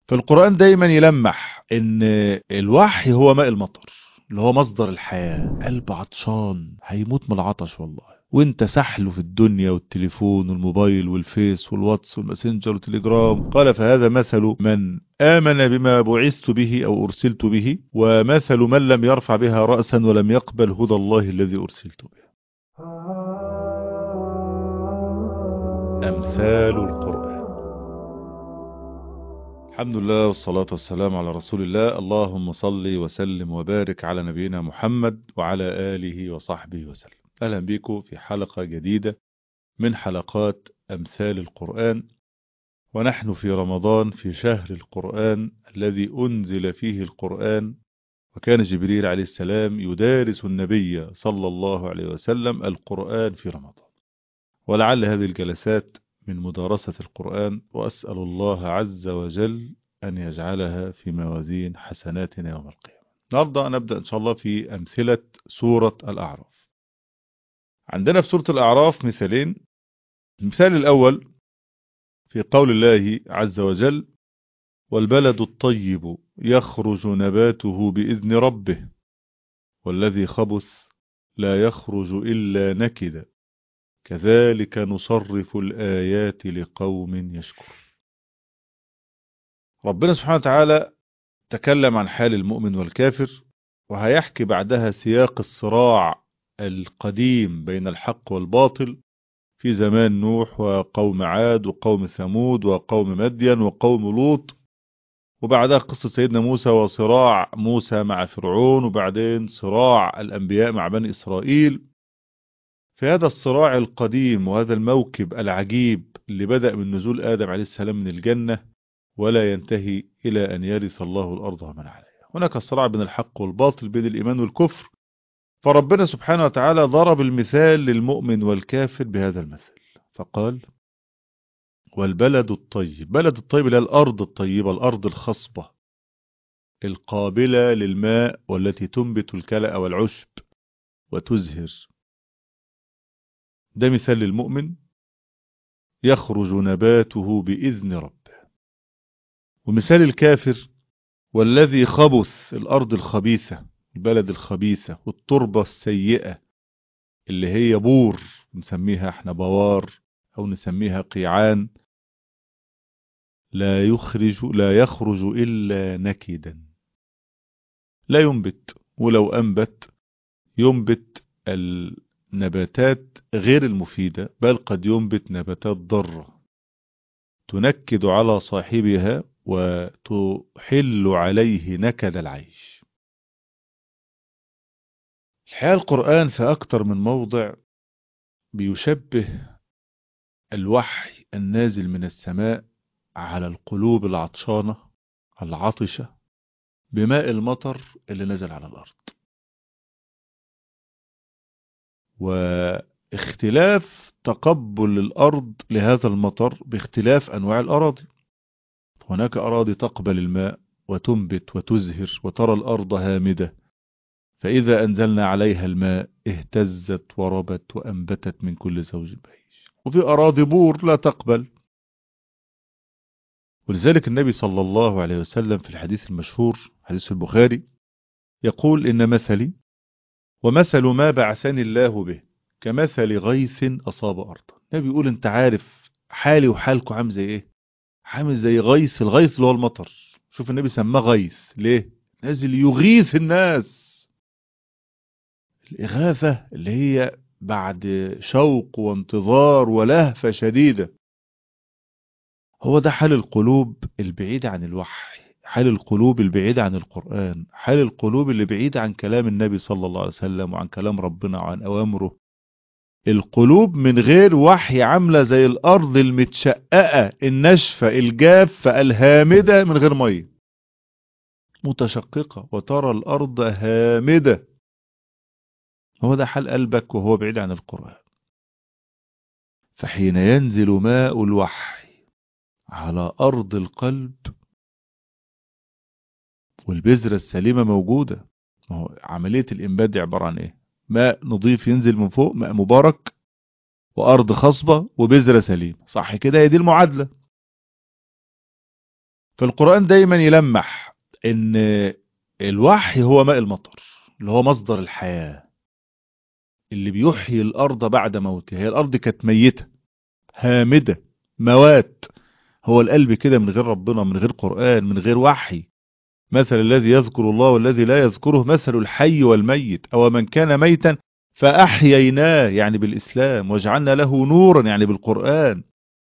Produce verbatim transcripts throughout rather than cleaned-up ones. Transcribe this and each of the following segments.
فالقرآن دايما يلمح ان الوحي هو ماء المطر اللي هو مصدر الحياة. قلب عطشان هيموت من العطش والله، وانت سحله في الدنيا والتليفون والموبايل والفيس والواتس والماسنجر والتليجرام. قال فهذا مثل من آمن بما بعثت به أو أرسلت به، ومثل من لم يرفع بها رأسا ولم يقبل هدى الله الذي أرسلت به. أمثال القرآن. الحمد لله والصلاة والسلام على رسول الله. اللهم صل وسلم وبارك على نبينا محمد وعلى آله وصحبه وسلم. أهلا بكم في حلقة جديدة من حلقات أمثال القرآن، ونحن في رمضان في شهر القرآن الذي أنزل فيه القرآن، وكان جبريل عليه السلام يدارس النبي صلى الله عليه وسلم القرآن في رمضان. ولعل هذه الجلسات من مدارسة القرآن، وأسأل الله عز وجل أن يجعلها في موازين حسناتنا يوم القيامة. النهارده نبدأ إن شاء الله في أمثلة سورة الأعراف. عندنا في سورة الأعراف مثالين. المثال الأول في قول الله عز وجل: والبلد الطيب يخرج نباته بإذن ربه والذي خبث لا يخرج إلا نكدا كذلك نصرف الآيات لقوم يشكر. ربنا سبحانه وتعالى تكلم عن حال المؤمن والكافر، وهيحكي بعدها سياق الصراع القديم بين الحق والباطل في زمان نوح وقوم عاد وقوم ثمود وقوم مدين وقوم لوط، وبعدها قصة سيدنا موسى وصراع موسى مع فرعون، وبعدين صراع الأنبياء مع بني إسرائيل. في هذا الصراع القديم وهذا الموكب العجيب اللي بدأ من نزول آدم عليه السلام من الجنة ولا ينتهي إلى أن يرث الله الأرض ومن عليها، هناك صراع بين الحق والباطل، بين الإيمان والكفر. فربنا سبحانه وتعالى ضرب المثال للمؤمن والكافر بهذا المثل فقال: والبلد الطيب. بلد الطيب اللي هي الأرض الطيبة، الأرض الخصبة القابلة للماء والتي تنبت الكلأ والعشب وتزهر. ده مثال للمؤمن يخرج نباته بإذن ربه. ومثال الكافر: والذي خبث، الأرض الخبيثة، البلد الخبيثة والتربة السيئة اللي هي بور، نسميها احنا بوار أو نسميها قيعان، لا يخرج لا يخرج إلا نكدا، لا ينبت، ولو أنبت ينبت النباتات غير المفيدة، بل قد ينبت نباتات ضارة تنكد على صاحبها وتحل عليه نكد العيش. الحقيقة القرآن في أكتر من موضع بيشبه الوحي النازل من السماء على القلوب العطشانة العطشة بماء المطر اللي نزل على الأرض. واختلاف تقبل الأرض لهذا المطر باختلاف أنواع الأراضي. هناك أراضي تقبل الماء وتنبت وتزهر وترى الأرض هامدة، فإذا أنزلنا عليها الماء اهتزت وربت وأنبتت من كل زوج بهيج. وفي أراضي بور لا تقبل. ولذلك النبي صلى الله عليه وسلم في الحديث المشهور حديث البخاري يقول: إن مثلي ومثل ما بعثني الله به كمثل غيث أصاب أرضا. النبي يقول: انت عارف حالي وحالكم عامل زي ايه؟ عامل زي غيث. الغيث اللي هو المطر. شوف النبي سماه غيث ليه؟ نازل يغيث الناس. الإغاثة اللي هي بعد شوق وانتظار ولهفة شديدة. هو ده حال القلوب البعيدة عن الوحي، حال القلوب البعيدة عن القرآن، حال القلوب اللي بعيدة عن كلام النبي صلى الله عليه وسلم وعن كلام ربنا وعن أوامره. القلوب من غير وحي عاملة زي الأرض المتشققة الناشفة الجافة الهامدة من غير مية، متشققة وترى الأرض هامدة. هو ده حال قلبك وهو بعيد عن القرآن. فحين ينزل ماء الوحي على أرض القلب والبذرة السليمة موجودة. ما هو عملية الإنبات دي عبارة عن إيه؟ ماء نظيف ينزل من فوق، ماء مبارك، وأرض خصبة وبذرة سليمة، صح كده؟ هي دي المعادلة. فالقرآن دايما يلمح ان الوحي هو ماء المطر، اللي هو مصدر الحياة اللي بيحيي الأرض بعد موتها. هي الأرض كانت ميتة هامدة موات، هو القلب كده من غير ربنا، من غير قرآن، من غير وحي. مثل الذي يذكر الله والذي لا يذكره مثل الحي والميت، أو من كان ميتا فأحييناه يعني بالإسلام، وجعلنا له نورا يعني بالقرآن.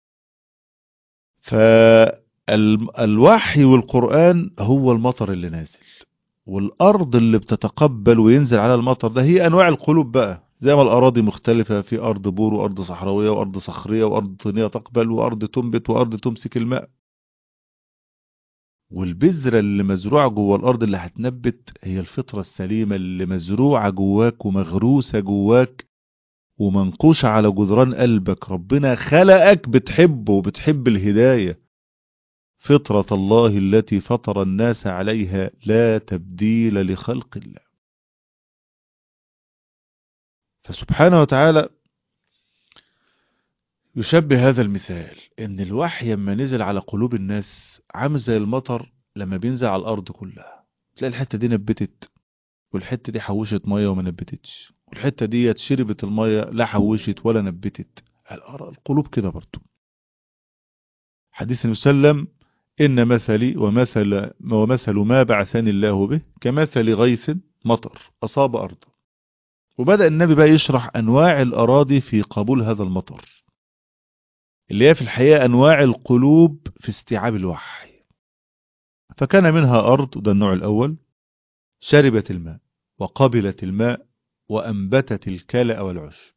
فالوحي والقرآن هو المطر اللي نازل، والأرض اللي بتتقبل وينزل على المطر ده هي أنواع القلوب بقى. زي ما الأراضي مختلفة، في أرض بور وأرض صحراوية وأرض صخرية وأرض طينية تقبل وأرض تنبت وأرض تمسك الماء. والبذرة اللي مزروعة جوه الأرض اللي هتنبت هي الفطرة السليمة اللي مزروعة جواك ومغروسة جواك ومنقوشة على جدران قلبك. ربنا خلقك بتحبه وبتحب الهداية. فطرة الله التي فطر الناس عليها لا تبديل لخلق الله. فسبحانه وتعالى يشبه هذا المثال ان الوحي لما نزل على قلوب الناس عامل زي المطر لما بينزل على الارض كلها. تلاقي الحتة دي نبتت، والحتة دي حوشت مية وما نبتتش، والحتة دي شربت المية لا حوشت ولا نبتت. القلوب كده برضو. حديث النبي صلى الله عليه وسلم إن مثلي ومثل, ومثل ما بعثني الله به كمثل غيث مطر أصاب أرضا. وبدأ النبي بقى يشرح أنواع الأراضي في قبول هذا المطر، اللي هي في الحقيقة أنواع القلوب في استيعاب الوحي. فكان منها أرض، وده النوع الأول، شربت الماء وقبلت الماء وأنبتت الكلأ والعشب.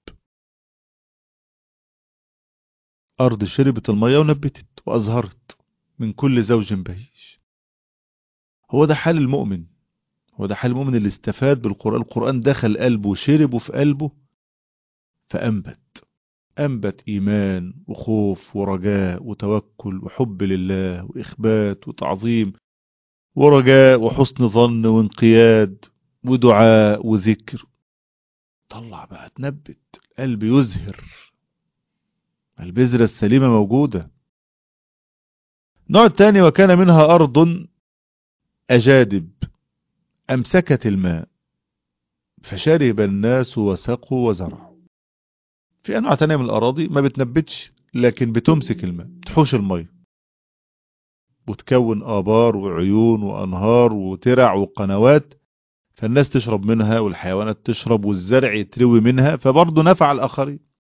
أرض شربت المية ونبتت وأزهرت من كل زوج بهيج. هو ده حال المؤمن، هو ده حال المؤمن اللي استفاد بالقرآن. القرآن دخل قلبه وشربه في قلبه فأنبت، أنبت إيمان وخوف ورجاء وتوكل وحب لله وإخبات وتعظيم ورجاء وحسن ظن وانقياد ودعاء وذكر. طلع بقى تنبت، القلب يزهر، البذرة السليمة موجودة. النوع الثاني وكان منها أرض أجادب أمسكت الماء فشرب الناس وسقوا وزرعوا. في أنواع تانية من الأراضي ما بتنبتش لكن بتمسك الماء، تحوش المية وتكون آبار وعيون وأنهار وترع وقنوات، فالناس تشرب منها والحيوانات تشرب والزرع يتروي منها، فبرضه نفع الآخرين.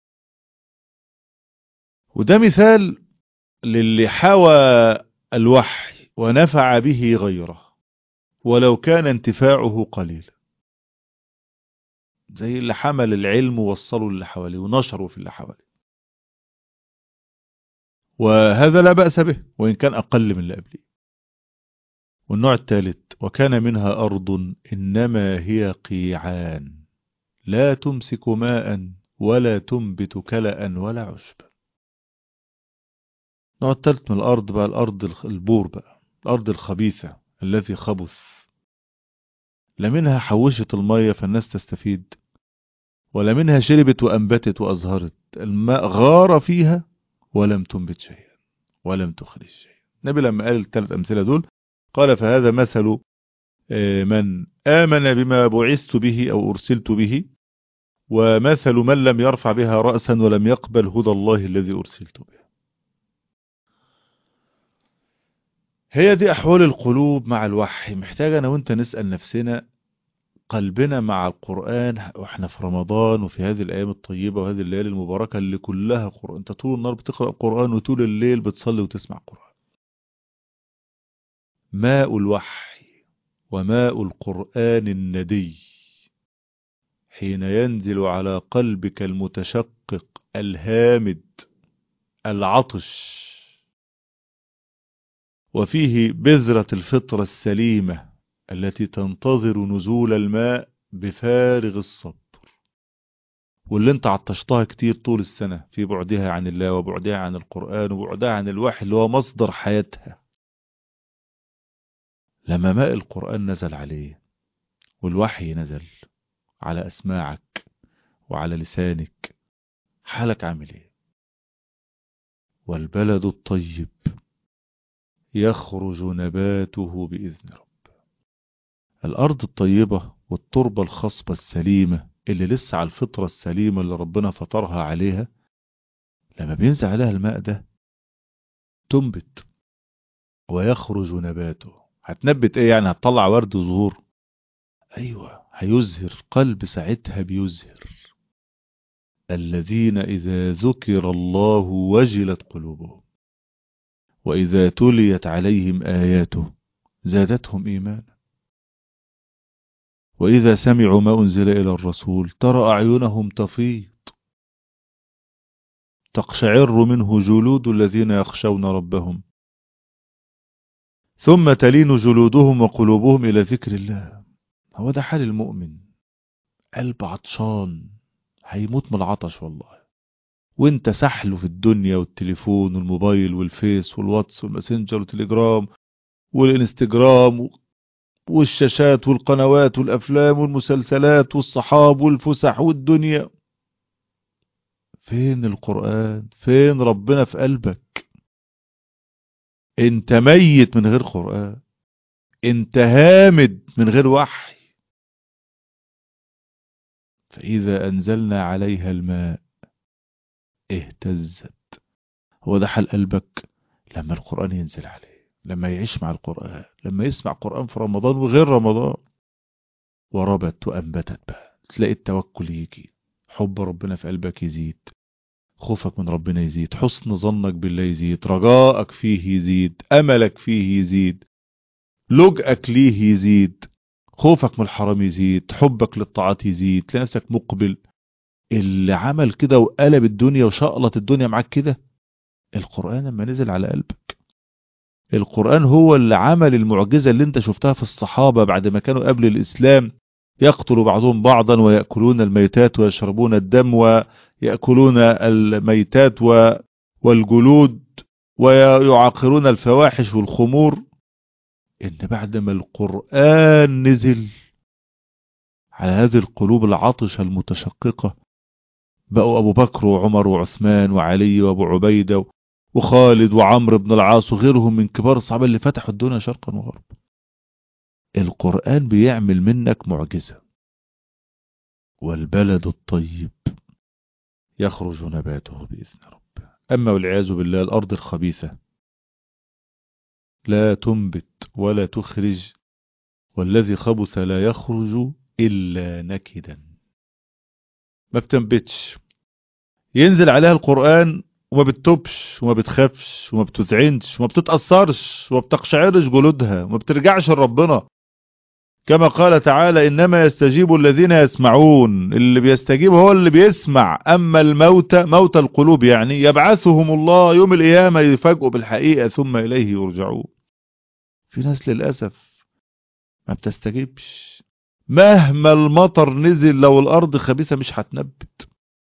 وده مثال للي حوى الوحي ونفع به غيره ولو كان انتفاعه قليلا، زي اللي حمل العلم ووصله اللي حواليه ونشره في اللي حواليه. وهذا لا بأس به وإن كان أقل من اللي قبله. والنوع الثالث وكان منها أرض إنما هي قيعان لا تمسك ماء ولا تنبت كلأ ولا عشبا. النوع الثالث من الأرض بقى الأرض البور بقى، الأرض الخبيثة التي خبث، لا منها حوشت المية فالناس تستفيد، ولا منها شربت وأنبتت وأزهرت. الماء غار فيها ولم تنبت شيئا ولم تخرج شيئا. النبي لما قال الثلاث أمثلة دول قال فهذا مثل من آمن بما بعثت به أو أرسلت به، ومثل من لم يرفع بها رأسا ولم يقبل هدى الله الذي أرسلت به. هي دي أحوال القلوب مع الوحي. محتاجة أنا وانت نسأل نفسنا قلبنا مع القرآن واحنا في رمضان وفي هذه الأيام الطيبة وهذه الليالي المباركة اللي كلها قرآن. انت طول النهار بتقرأ قرآن وطول الليل بتصلي وتسمع قرآن. ماء الوحي وماء القرآن الندي حين ينزل على قلبك المتشقق الهامد العطش، وفيه بذرة الفطرة السليمة التي تنتظر نزول الماء بفارغ الصبر، واللي انت عطشتها كتير طول السنة في بعدها عن الله وبعدها عن القرآن وبعدها عن الوحي اللي هو مصدر حياتها. لما ماء القرآن نزل عليه والوحي نزل على أسماعك وعلى لسانك، حالك عامل ايه؟ والبلد الطيب يخرج نباته بإذن رب. الأرض الطيبة والتربة الخصبة السليمة اللي لسه على الفطرة السليمة اللي ربنا فطرها عليها، لما بينزل عليها الماء ده تنبت ويخرج نباته. هتنبت ايه يعني؟ هتطلع ورد وزهور؟ ايوه، هيزهر. قلب ساعتها بيزهر. الذين إذا ذكر الله وجلت قلوبهم وإذا تليت عليهم آياته زادتهم إيمانا وإذا سمعوا ما أنزل إلى الرسول ترى أعينهم تفيض تقشعر منه جلود الذين يخشون ربهم ثم تلين جلودهم وقلوبهم إلى ذكر الله. هو ده حال المؤمن. قلب عطشان هيموت من العطش والله، وانت سحله في الدنيا والتليفون والموبايل والفيس والواتس والماسنجر والتليجرام والانستجرام والشاشات والقنوات والافلام والمسلسلات والصحاب والفسح والدنيا. فين القرآن؟ فين ربنا في قلبك؟ انت ميت من غير قرآن، انت هامد من غير وحي. فإذا أنزلنا عليها الماء اهتزت. هو ده حال قلبك لما القرآن ينزل عليه، لما يعيش مع القرآن، لما يسمع قرآن في رمضان وغير رمضان. وربت وأنبتت بقى، تلاقي التوكل يجي، حب ربنا في قلبك يزيد، خوفك من ربنا يزيد، حسن ظنك بالله يزيد، رجائك فيه يزيد، أملك فيه يزيد، لجأك ليه يزيد، خوفك من الحرام يزيد، حبك للطاعات يزيد، تلاقي نفسك مقبل. اللي عمل كده وقلب الدنيا وشقلط الدنيا معاك كده القرآن لما نزل على قلبك. القرآن هو اللي عمل المعجزة اللي انت شفتها في الصحابة بعد ما كانوا قبل الإسلام يقتل بعضهم بعضا ويأكلون الميتات ويشربون الدم ويأكلون الميتات والجلود ويعاقرون الفواحش والخمور. إن بعد ما القرآن نزل على هذه القلوب العطشة المتشققة بقوا أبو بكر وعمر وعثمان وعلي وأبو عبيدة وخالد وعمرو بن العاص وغيرهم من كبار الصحابة اللي فتحوا الدنيا شرقا وغربا. القرآن بيعمل منك معجزة. والبلد الطيب يخرج نباته بإذن ربه. أما والعياذ بالله الأرض الخبيثة لا تنبت ولا تخرج، والذي خبث لا يخرج إلا نكدا. ما بتنبتش، ينزل عليها القرآن وما بتتوبش وما بتخافش وما بتذعنش وما بتتأثرش وما بتقشعرش جلودها وما بترجعش لربنا. كما قال تعالى إنما يستجيب الذين يسمعون. اللي بيستجيب هو اللي بيسمع. أما الموتى موتى القلوب يعني يبعثهم الله يوم القيامة يفاجئوا بالحقيقة ثم إليه يرجعون. في ناس للأسف ما بتستجيبش، مهما المطر نزل لو الأرض خبيثة مش هتنبت.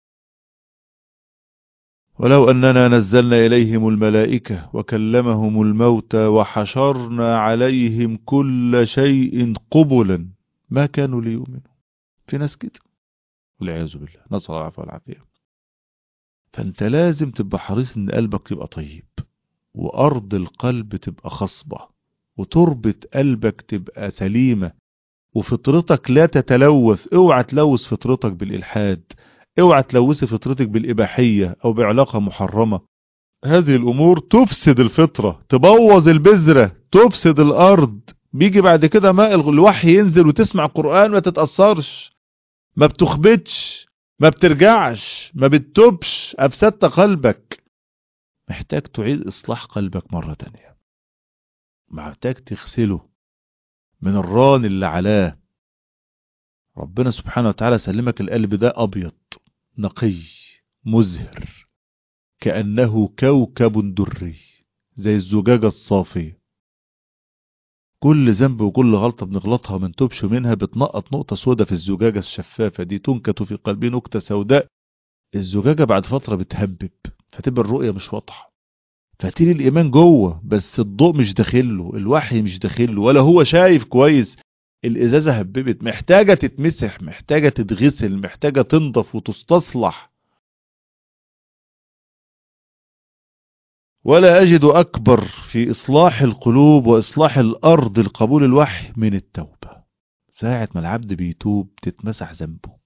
ولو أننا نزلنا إليهم الملائكة وكلمهم الموتى وحشرنا عليهم كل شيء قبلا ما كانوا ليؤمنوا. في ناس كده والعياذ بالله، نسأل الله العفو والعافية. فأنت لازم تبقى حريص إن قلبك يبقى طيب، وأرض القلب تبقى خصبة، وتربة قلبك تبقى سليمة، وفطرتك لا تتلوث. اوعى تلوث فطرتك بالإلحاد، اوعى تلوث فطرتك بالإباحية أو بعلاقة محرمة. هذه الأمور تفسد الفطرة، تبوظ البذرة، تفسد الأرض. بيجي بعد كده ماء الوحي ينزل وتسمع قرآن ما تتأثرش، ما بتخبتش، ما بترجعش، ما بتتوبش، أفسدت قلبك. محتاج تعيد إصلاح قلبك مرة تانية، محتاج تغسله من الران اللي علاه. ربنا سبحانه وتعالى سلمك القلب ده أبيض نقي مزهر كأنه كوكب دري زي الزجاجة الصافية. كل ذنب وكل غلطة بنغلطها ومن توبش منها بتنقط نقطة سودة في الزجاجة الشفافة دي، تنكت في قلبي نكتة سوداء. الزجاجة بعد فترة بتهبب فتبقى الرؤية مش واضحة، فتيلي الإيمان جوه بس الضوء مش داخله، الوحي مش داخله، ولا هو شايف كويس. الإزازة هببت، محتاجة تتمسح، محتاجة تتغسل، محتاجة تنضف وتستصلح. ولا أجد أكبر في إصلاح القلوب وإصلاح الأرض لقبول الوحي من التوبة. ساعة ما العبد بيتوب تتمسح ذنبه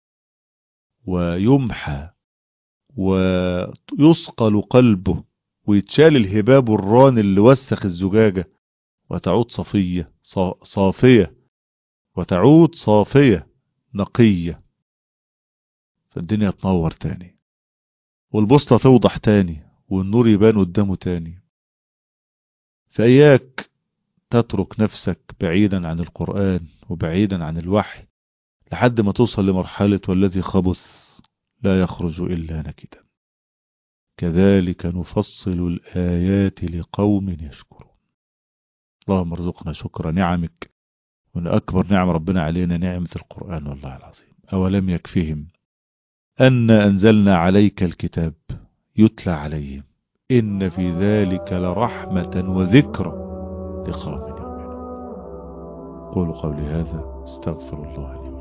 ويمحى ويصقل قلبه ويتشال الهباب الران اللي وسخ الزجاجة وتعود صفية صافية وتعود صافية نقية. فالدنيا تنور تاني والبوصلة توضح تاني والنور يبان قدامه تاني. فإياك تترك نفسك بعيدا عن القرآن وبعيدا عن الوحي لحد ما توصل لمرحلة والذي خبث لا يخرج إلا نكدا. كذلك نفصل الآيات لقوم يشكرون. اللهم ارزقنا شكر نعمك. من أكبر نعم ربنا علينا نعمة القرآن والله العظيم. أولم يكفهم أن أنزلنا عليك الكتاب يتلى عليهم إن في ذلك لرحمة وذكرى لقوم يؤمنون. قولوا قولي هذا استغفر الله لي.